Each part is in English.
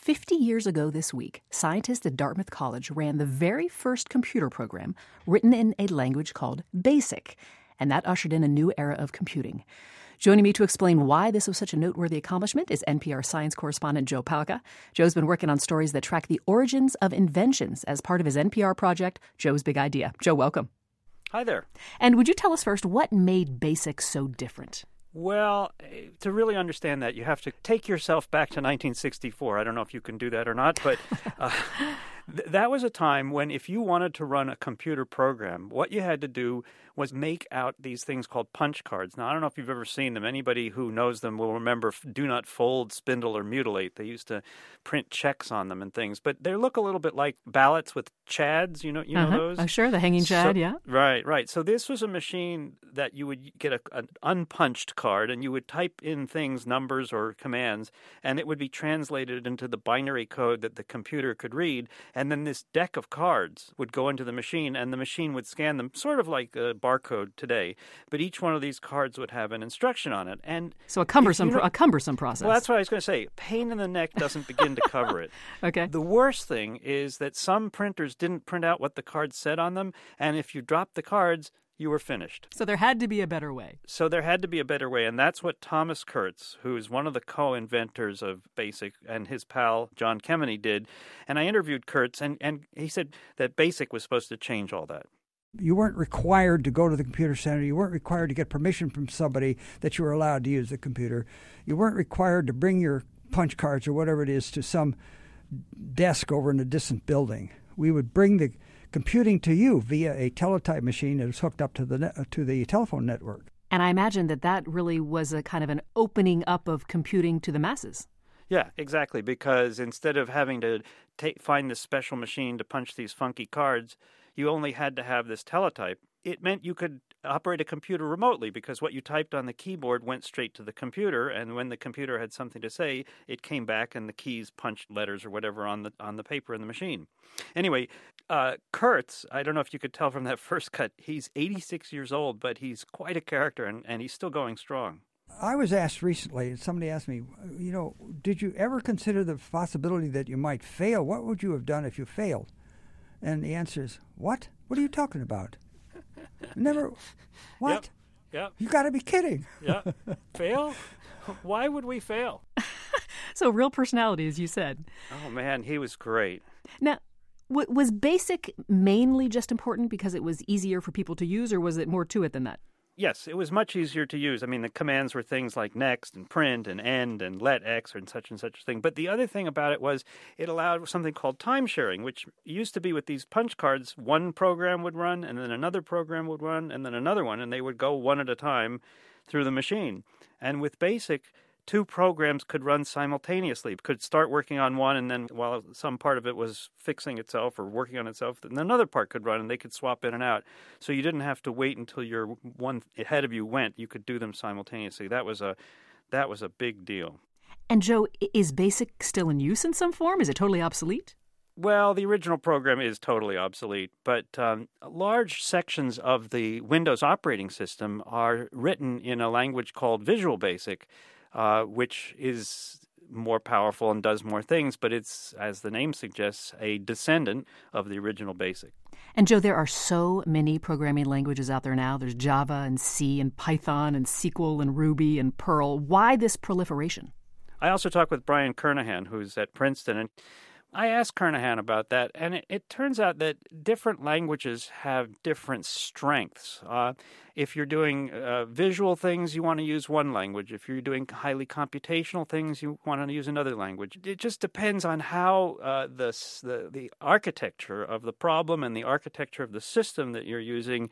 50 years ago this week, scientists at Dartmouth College ran the very first computer program written in a language called BASIC, and that ushered in a new era of computing. Joining me to explain why this was such a noteworthy accomplishment is NPR science correspondent Joe Palca. Joe's been working on stories that track the origins of inventions as part of his NPR project, Joe's Big Idea. Joe, welcome. Hi there. And would you tell us first what made BASIC so different? Well, to really understand that, you have to take yourself back to 1964. I don't know if you can do that or not, but that was a time when if you wanted to run a computer program, what you had to do was make out these things called punch cards. Now, I don't know if you've ever seen them. Anybody who knows them will remember do not fold, spindle, or mutilate. They used to print checks on them and things. But they look a little bit like ballots with chads. You know those? Sure, the hanging chad, yeah. Right. So this was a machine that you would get an unpunched card, and you would type in things, numbers or commands, and it would be translated into the binary code that the computer could read. And then this deck of cards would go into the machine, and the machine would scan them, sort of like a barcode today. But each one of these cards would have an instruction on it. And so a cumbersome process. Well, that's what I was going to say. Pain in the neck doesn't begin to cover it. Okay. The worst thing is that some printers didn't print out what the cards said on them, and if you dropped the cards, you were finished. So there had to be a better way. And that's what Thomas Kurtz, who is one of the co-inventors of BASIC, and his pal John Kemeny did. And I interviewed Kurtz, and he said that BASIC was supposed to change all that. You weren't required to go to the computer center. You weren't required to get permission from somebody that you were allowed to use the computer. You weren't required to bring your punch cards or whatever it is to some desk over in a distant building. We would bring the computing to you via a teletype machine that was hooked up to the telephone network. And I imagine that really was a kind of an opening up of computing to the masses. Yeah, exactly, because instead of having to find this special machine to punch these funky cards, you only had to have this teletype. It meant you could operate a computer remotely because what you typed on the keyboard went straight to the computer, and when the computer had something to say, it came back and the keys punched letters or whatever on the paper in the machine. Anyway, Kurtz, I don't know if you could tell from that first cut, he's 86 years old, but he's quite a character, and he's still going strong. I was asked recently, somebody asked me, did you ever consider the possibility that you might fail? What would you have done if you failed? And the answer is, what? What are you talking about? Never. What? Yep. You got to be kidding. Yeah. Fail? Why would we fail? So real personality, as you said. Oh, man, he was great. Now, was BASIC mainly just important because it was easier for people to use, or was it more to it than that? Yes, it was much easier to use. I mean, the commands were things like next and print and end and let x and such a thing. But the other thing about it was it allowed something called time sharing, which used to be with these punch cards, one program would run and then another program would run and then another one, and they would go one at a time through the machine. And with BASIC, two programs could run simultaneously, could start working on one, and then while some part of it was fixing itself or working on itself, then another part could run, and they could swap in and out. So you didn't have to wait until your one ahead of you went. You could do them simultaneously. That was a big deal. And Joe, is BASIC still in use in some form? Is it totally obsolete? Well, the original program is totally obsolete, but large sections of the Windows operating system are written in a language called Visual Basic, which is more powerful and does more things, but it's, as the name suggests, a descendant of the original BASIC. And Joe, there are so many programming languages out there now. There's Java and C and Python and SQL and Ruby and Perl. Why this proliferation? I also talked with Brian Kernighan, who's at Princeton, and I asked Kernighan about that, and it turns out that different languages have different strengths. If you're doing visual things, you want to use one language. If you're doing highly computational things, you want to use another language. It just depends on how the architecture of the problem and the architecture of the system that you're using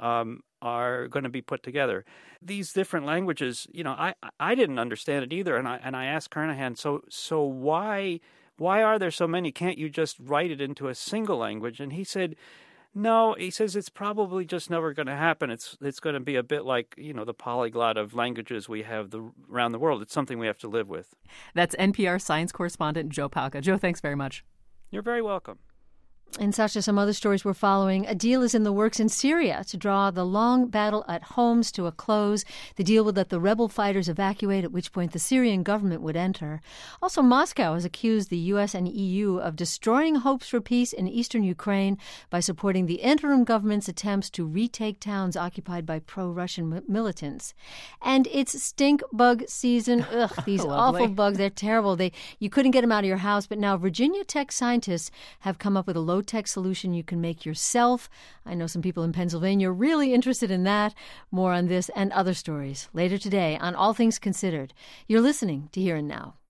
are going to be put together. These different languages, I didn't understand it either, and I asked Kernighan, so why are there so many? Can't you just write it into a single language? And he said, no, he says it's probably just never going to happen. It's going to be a bit like, the polyglot of languages we have around the world. It's something we have to live with. That's NPR science correspondent Joe Palca. Joe, thanks very much. You're very welcome. And Sasha, some other stories we're following. A deal is in the works in Syria to draw the long battle at Homs to a close. The deal would let the rebel fighters evacuate, at which point the Syrian government would enter. Also, Moscow has accused the U.S. and EU of destroying hopes for peace in eastern Ukraine by supporting the interim government's attempts to retake towns occupied by pro-Russian militants. And it's stink bug season. Ugh, these awful bugs, they're terrible. You couldn't get them out of your house, but now Virginia Tech scientists have come up with a low-tech solution you can make yourself. I know some people in Pennsylvania are really interested in that. More on this and other stories later today on All Things Considered. You're listening to Here and Now.